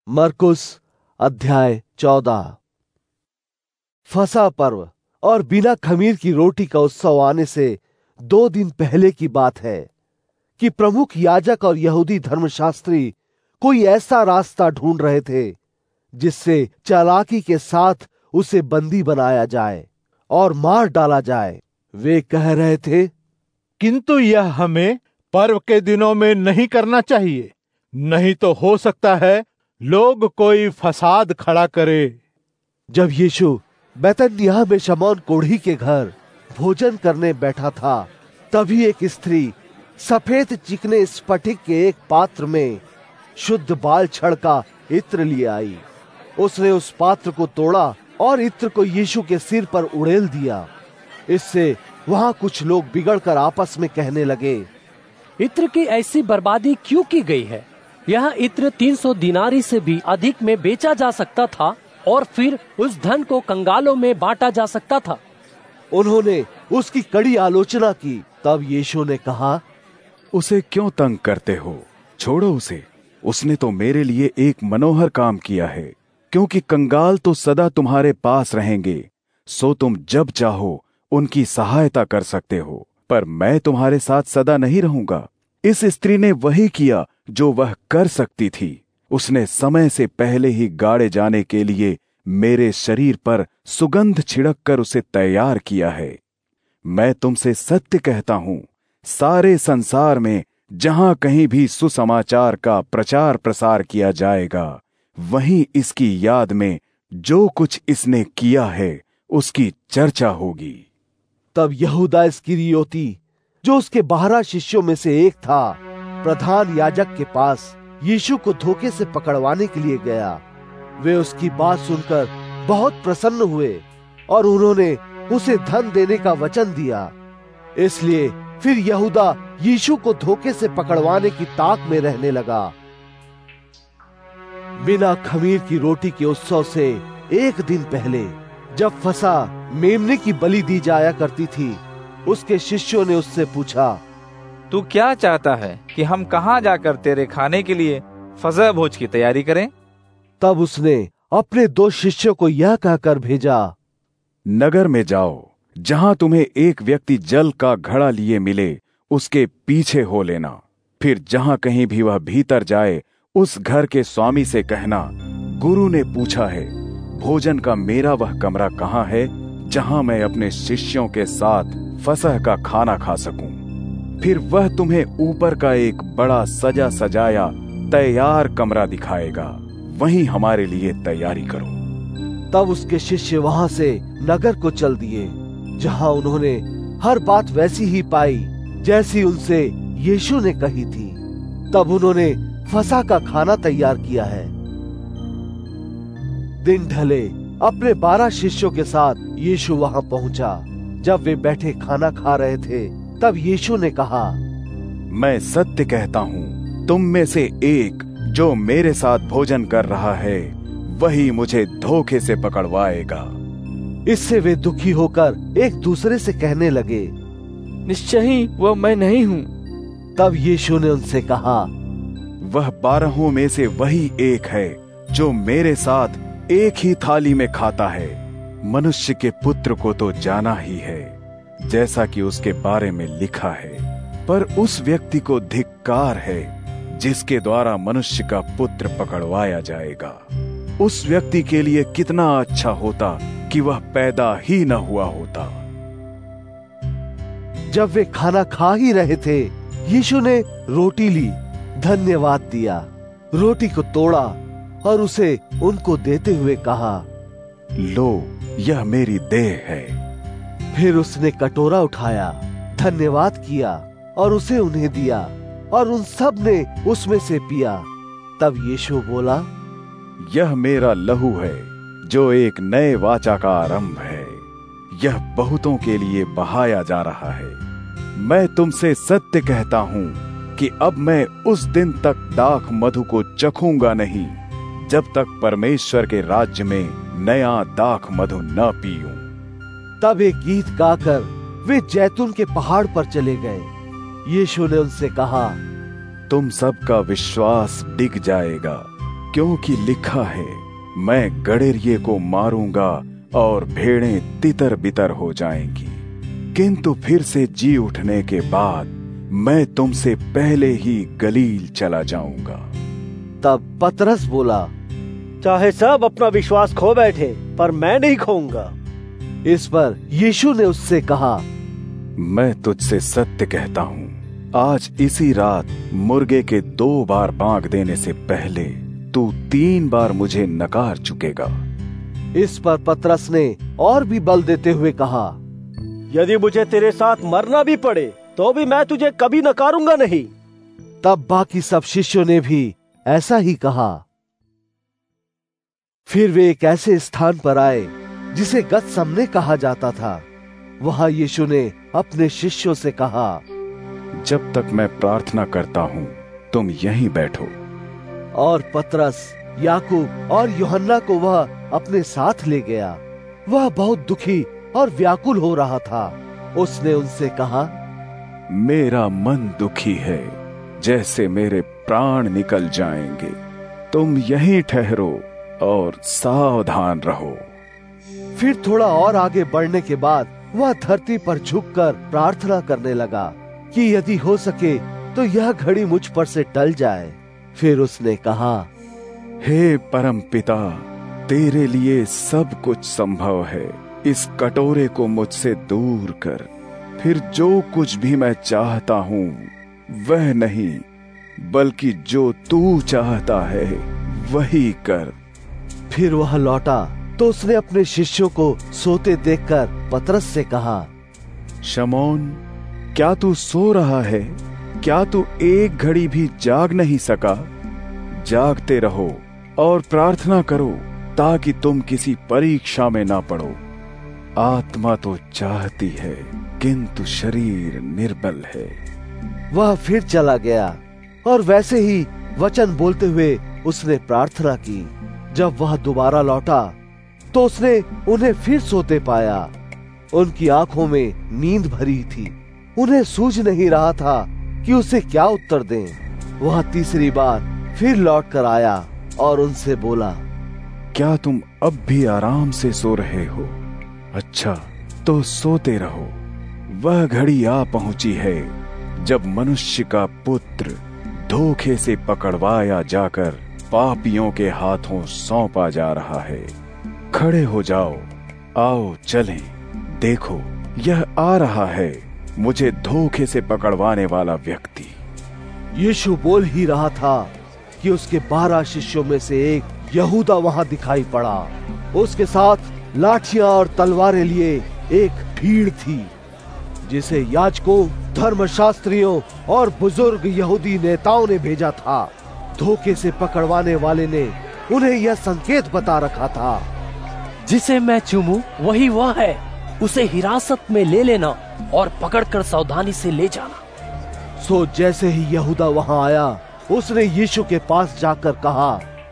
मरकुस अध्याय 14। फसह पर्व और बिना खमीर की रोटी का उत्सव आने से 2 दिन पहले की बात है कि प्रमुख याजक और यहूदी धर्मशास्त्री कोई ऐसा रास्ता ढूंढ रहे थे जिससे चालाकी के साथ उसे बंदी बनाया जाए और मार डाला जाए। वे कह रहे थे, किंतु यह हमें पर्व के दिनों में नहीं करना चाहिए, नहीं तो हो सकता है लोग कोई फसाद खड़ा करे। जब यीशु बैतनिय्याह में शमौन कोढ़ी के घर भोजन करने बैठा था, तभी एक स्त्री सफेद चिकने स्फटिक के एक पात्र में शुद्ध बाल छड़ का इत्र लिए आई। उसने उस पात्र को तोड़ा और इत्र को यीशु के सिर पर उड़ेल दिया। इससे वहां कुछ लोग बिगड़कर आपस में कहने लगे, इत्र की ऐसी बर्बादी क्यों की गई है? यह इत्र 300 दिनारी से भी अधिक में बेचा जा सकता था और फिर उस धन को कंगालों में बांटा जा सकता था। उन्होंने उसकी कड़ी आलोचना की। तब यीशु ने कहा, उसे क्यों तंग करते हो? छोड़ो उसे। उसने तो मेरे लिए एक मनोहर काम किया है। क्योंकि कंगाल तो सदा तुम्हारे पास रहेंगे, सो तुम जब चाहो उनकी सहायता कर सकते हो, पर मैं तुम्हारे साथ सदा नहीं रहूंगा। इस स्त्री ने वही किया जो वह कर सकती थी। उसने समय से पहले ही गाड़े जाने के लिए मेरे शरीर पर सुगंध छिड़क कर उसे तैयार किया है। मैं तुमसे सत्य कहता हूं, सारे संसार में जहां कहीं भी सुसमाचार का प्रचार प्रसार किया जाएगा, वहीं इसकी याद में जो कुछ इसने किया है उसकी चर्चा होगी। तब यहूदा इस्करियोती, जो उसके 12 शिष्यों में से एक था, प्रधान याजक के पास यीशु को धोखे से पकड़वाने के लिए गया। वे उसकी बात सुनकर बहुत प्रसन्न हुए और उन्होंने उसे धन देने का वचन दिया। इसलिए फिर यहूदा यीशु को धोखे से पकड़वाने की ताक में रहने लगा। बिना खमीर की रोटी के उत्सव से 1 दिन पहले, जब फसह मेमने की बलि दी जाया करती थी, उसके शिष्यों ने उससे पूछा, तू क्या चाहता है कि हम कहाँ जाकर तेरे खाने के लिए फसह भोज की तैयारी करें? तब उसने अपने 2 शिष्यों को यह कहकर भेजा, नगर में जाओ, जहां तुम्हें एक व्यक्ति जल का घड़ा लिए मिले, उसके पीछे हो लेना। फिर जहां कहीं भी वह भीतर जाए, उस घर के स्वामी से कहना, गुरु ने पूछा है, भोजन का मेरा वह कमरा कहाँ है जहां मैं अपने शिष्यों के साथ फसह का खाना खा सकूं। फिर वह तुम्हें ऊपर का एक बड़ा सजा सजाया तैयार कमरा दिखाएगा, वहीं हमारे लिए तैयारी करो। तब उसके शिष्य वहां से नगर को चल दिए, जहां उन्होंने हर बात वैसी ही पाई जैसी उनसे यीशु ने कही थी। तब उन्होंने फसह का खाना तैयार किया है। दिन ढले अपने 12 शिष्यों के साथ यीशु वहां पहुंचा। जब वे बैठे खाना खा रहे थे, तब यीशु ने कहा, मैं सत्य कहता हूं, तुम में से एक जो मेरे साथ भोजन कर रहा है, वही मुझे धोखे से पकड़वाएगा। इससे वे दुखी होकर एक दूसरे से कहने लगे, निश्चय ही वह मैं नहीं हूं। तब यीशु ने उनसे कहा, वह 12 में से वही एक है जो मेरे साथ एक ही थाली में खाता है। मनुष्य के पुत्र को तो जाना ही है, जैसा कि उसके बारे में लिखा है, पर उस व्यक्ति को धिक्कार है जिसके द्वारा मनुष्य का पुत्र पकड़वाया जाएगा। उस व्यक्ति के लिए कितना अच्छा होता कि वह पैदा ही न हुआ होता। जब वे खाना खा ही रहे थे, यीशु ने रोटी ली, धन्यवाद दिया, रोटी को तोड़ा और उसे उनको देते हुए कहा, लो, यह मेरी देह है। फिर उसने कटोरा उठाया, धन्यवाद किया और उसे उन्हें दिया और उन सब ने उसमें से पिया। तब यीशु बोला, यह मेरा लहू है जो एक नए वाचा का आरंभ है। यह बहुतों के लिए बहाया जा रहा है। मैं तुमसे सत्य कहता हूं कि अब मैं उस दिन तक दाख मधु को चखूंगा नहीं, जब तक परमेश्वर के राज्य में नया दाख मधु न पीऊं। तब एक गीत गाकर वे जैतून के पहाड़ पर चले गए। यीशु ने उनसे कहा, तुम सबका विश्वास डिग जाएगा, क्योंकि लिखा है, मैं गड़ेरिये को मारूंगा और भेड़ें तितर बितर हो जाएंगी, किंतु फिर से जी उठने के बाद मैं तुमसे पहले ही गलील चला जाऊंगा। तब पतरस बोला, चाहे सब अपना विश्वास खो बैठे, पर मैं नहीं खोऊंगा। इस पर यीशु ने उससे कहा, मैं तुझसे सत्य कहता हूं, आज इसी रात मुर्गे के 2 बार बांग देने से पहले तू 3 बार मुझे नकार चुकेगा। इस पर पतरस ने और भी बल देते हुए कहा, यदि मुझे तेरे साथ मरना भी पड़े तो भी मैं तुझे कभी नकारूंगा नहीं। तब बाकी सब शिष्यों ने भी ऐसा ही कहा। फिर वे एक ऐसे स्थान पर आए जिसे गतसमने कहा जाता था। वहां यीशु ने अपने शिष्यों से कहा, जब तक मैं प्रार्थना करता हूं तुम यहीं बैठो। और पतरस, याकूब और यूहन्ना को वह अपने साथ ले गया। वह बहुत दुखी और व्याकुल हो रहा था। उसने उनसे कहा, मेरा मन दुखी है, जैसे मेरे प्राण निकल जाएंगे। तुम यहीं ठहरो और सावधान रहो। फिर थोड़ा और आगे बढ़ने के बाद वह धरती पर झुककर प्रार्थना करने लगा कि यदि हो सके तो यह घड़ी मुझ पर से टल जाए। फिर उसने कहा, हे परम पिता, तेरे लिए सब कुछ संभव है। इस कटोरे को मुझसे दूर कर, फिर जो कुछ भी मैं चाहता हूं वह नहीं, बल्कि जो तू चाहता है वही कर। फिर वह लौटा तो उसने अपने शिष्यों को सोते देखकर पतरस से कहा, शमौन, क्या तू सो रहा है? क्या तू एक घड़ी भी जाग नहीं सका? जागते रहो और प्रार्थना करो, ताकि तुम किसी परीक्षा में ना पड़ो। आत्मा तो चाहती है, किंतु शरीर निर्बल है। वह फिर चला गया और वैसे ही वचन बोलते हुए उसने प्रार्थना की। जब वह दोबारा लौटा तो उसने उन्हें फिर सोते पाया। उनकी आंखों में नींद भरी थी। उन्हें सूझ नहीं रहा था कि उसे क्या उत्तर दें। वह तीसरी बार फिर लौट कर आया और उनसे बोला, क्या तुम अब भी आराम से सो रहे हो? अच्छा, तो सोते रहो। वह घड़ी आ पहुंची है जब मनुष्य का पुत्र धोखे से पकड़वाया जाकर पापियों के हाथों सौंपा जा रहा है। खड़े हो जाओ, आओ चलें। देखो, यह आ रहा है मुझे धोखे से पकड़वाने वाला व्यक्ति। यीशु बोल ही रहा था कि उसके 12 शिष्यों में से एक यहूदा वहां दिखाई पड़ा। उसके साथ लाठियां और तलवारें लिए एक भीड़ थी, जिसे याजकों, धर्मशास्त्रियों और बुजुर्ग यहूदी नेताओं ने भेजा था। धोखे से पकड़वाने वाले ने उन्हें यह संकेत बता रखा था, जिसे मैं चूमूं वही वह है, उसे हिरासत में ले लेना और पकड़कर सावधानी से ले जाना। सो जैसे ही यहूदा वहां आया, उसने यीशु के पास जाकर कहा,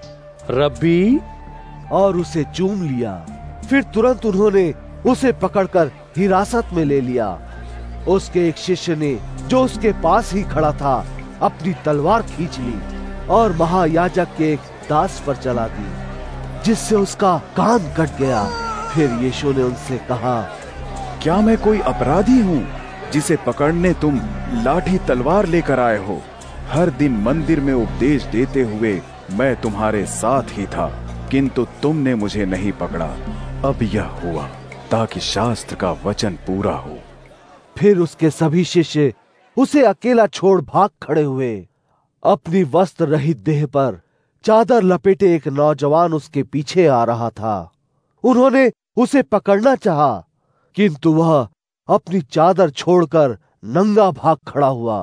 रब्बी, और उसे चूम लिया। फिर तुरंत उन्होंने उसे पकड़कर हिरासत में ले लिया। उसके एक शिष्य ने, जो उसके पास ही खड़ा था, अपनी तलवार खींच ली और महायाजक के एक दास पर चला दी, जिससे उसका कान कट गया। फिर यीशु ने उनसे कहा, क्या मैं कोई अपराधी हूँ जिसे पकड़ने तुम लाठी तलवार लेकर आए हो? हर दिन मंदिर में उपदेश देते हुए मैं तुम्हारे साथ ही था, किंतु तुमने मुझे नहीं पकड़ा। अब यह हुआ ताकि शास्त्र का वचन पूरा हो। फिर उसके सभी शिष्य उसे अकेला छोड़ भाग खड़े हुए। अपनी वस्त्र रहित देह पर चादर लपेटे एक नौजवान उसके पीछे आ रहा था। उन्होंने उसे पकड़ना चाहा, किंतु वह अपनी चादर छोड़कर नंगा भाग खड़ा हुआ।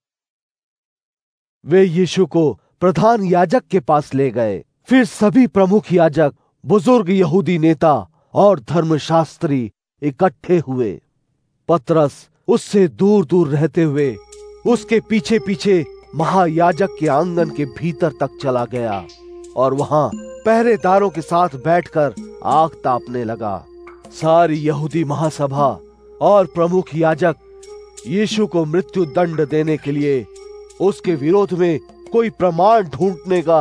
वे यीशु को प्रधान याजक के पास ले गए। फिर सभी प्रमुख याजक, बुजुर्ग यहूदी नेता और धर्मशास्त्री इकट्ठे हुए। पतरस उससे दूर दूर रहते हुए उसके पीछे पीछे महायाजक के आंगन के भीतर तक चला गया और वहां पहरेदारों के साथ बैठकर आग तापने लगा। सारी यहूदी महासभा और प्रमुख याजक यीशु को मृत्यु दंड देने के लिए उसके विरोध में कोई प्रमाण ढूंढने का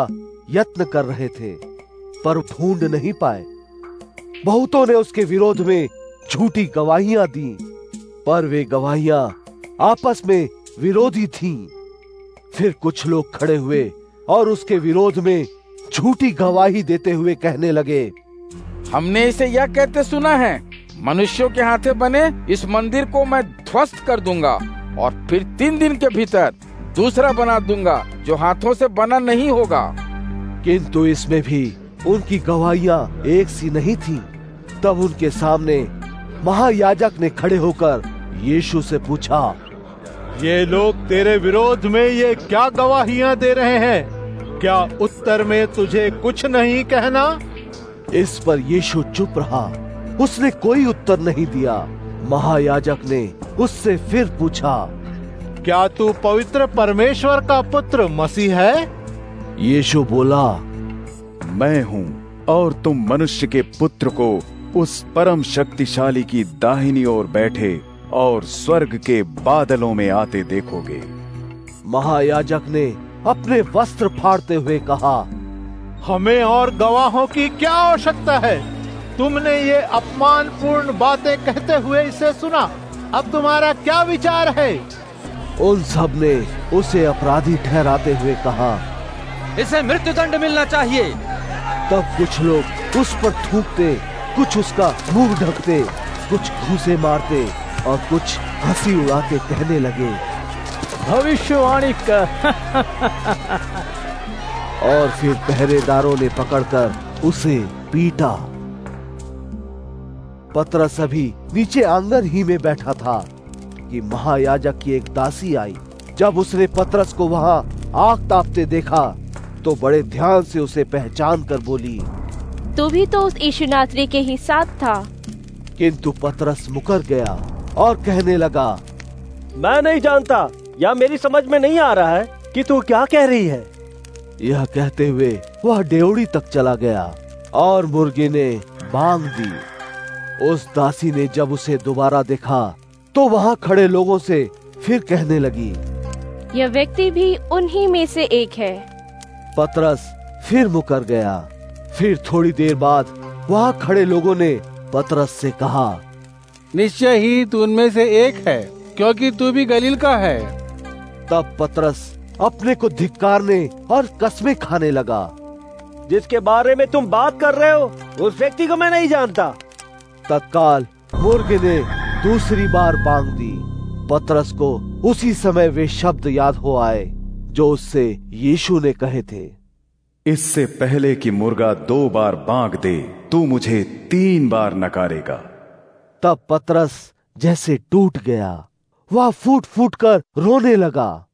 यत्न कर रहे थे, पर ढूंढ नहीं पाए। बहुतों ने उसके विरोध में झूठी गवाहियां दी, पर वे गवाहियां आपस में विरोधी थीं। फिर कुछ लोग खड़े हुए और उसके विरोध में झूठी गवाही देते हुए कहने लगे, हमने इसे यह कहते सुना है, मनुष्यों के हाथे बने इस मंदिर को मैं ध्वस्त कर दूंगा और फिर 3 दिन के भीतर दूसरा बना दूंगा जो हाथों से बना नहीं होगा। किंतु इसमें भी उनकी गवाहियां एक सी नहीं थी। तब उनके सामने महायाजक ने खड़े होकर यीशु से पूछा, ये लोग तेरे विरोध में ये क्या गवाहियां दे रहे हैं? क्या उत्तर में तुझे कुछ नहीं कहना? इस पर यीशु चुप रहा, उसने कोई उत्तर नहीं दिया। महायाजक ने उससे फिर पूछा, क्या तू पवित्र परमेश्वर का पुत्र मसीह है? यीशु बोला, मैं हूँ, और तुम मनुष्य के पुत्र को उस परम शक्तिशाली की दाहिनी ओर बैठे और स्वर्ग के बादलों में आते देखोगे। महायाजक ने अपने वस्त्र फाड़ते हुए कहा, हमें और गवाहों की क्या आवश्यकता है? तुमने ये अपमानपूर्ण बातें कहते हुए इसे सुना, अब तुम्हारा क्या विचार है? उन सब ने उसे अपराधी ठहराते हुए कहा, इसे मृत्युदंड मिलना चाहिए। तब कुछ लोग उस पर थूकते, कुछ उसका मुंह ढकते, कुछ घूंसे मारते और कुछ हंसी उड़ा के कहने लगे, भविष्यवाणी कर। और फिर पहरेदारों ने पकड़कर उसे पीटा। पतरस अभी नीचे आंगन ही में बैठा था कि महायाजक की एक दासी आई। जब उसने पतरस को वहां आग तापते देखा तो बड़े ध्यान से उसे पहचान कर बोली, तू भी तो उस यीशु नासरी के ही साथ था। किंतु पतरस मुकर गया और कहने लगा, मैं नहीं जानता, या मेरी समझ में नहीं आ रहा है कि तू क्या कह रही है। यह कहते हुए वह डेवढ़ी तक चला गया और मुर्गी ने बांग दी। उस दासी ने जब उसे दोबारा देखा तो वहां खड़े लोगों से फिर कहने लगी, यह व्यक्ति भी उन्हीं में से एक है। पतरस फिर मुकर गया। फिर थोड़ी देर बाद वहां खड़े लोगों ने पतरस से कहा, निश्चय ही तू उनमें से एक है, क्योंकि तू भी गलील का है। तब पतरस अपने को धिक्कारने और कसमें खाने लगा, जिसके बारे में तुम बात कर रहे हो उस व्यक्ति को मैं नहीं जानता। तत्काल मुर्गे ने दूसरी बार बांग दी। पतरस को उसी समय वे शब्द याद हो आए जो उससे यीशु ने कहे थे, इससे पहले कि मुर्गा 2 बार बांग दे, तू मुझे 3 बार नकारेगा। तब पतरस जैसे टूट गया, वह फूट फूट कर रोने लगा।